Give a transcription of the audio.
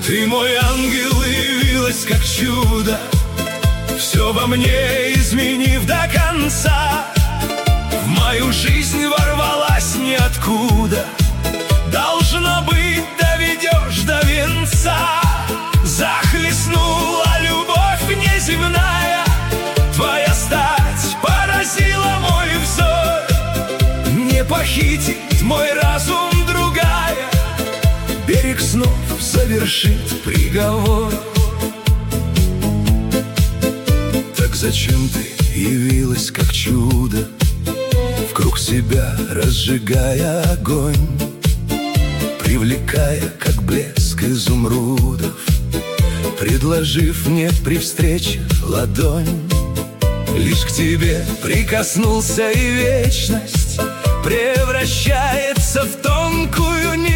Ты мой ангел, и явилась как чудо, все во мне изменив до конца. В мою жизнь ворвалась ниоткуда, должно быть, доведешь до венца. Захлестнула любовь неземная, твоя стать поразила мой взор. Не похитит мой разум другая, берег снов совершит приговор. Так зачем ты явилась как чудо, вкруг себя разжигая огонь, привлекая, как блеск изумрудов, предложив мне при встрече ладонь. Лишь к тебе прикоснулся, и вечность превращается в тонкую нить.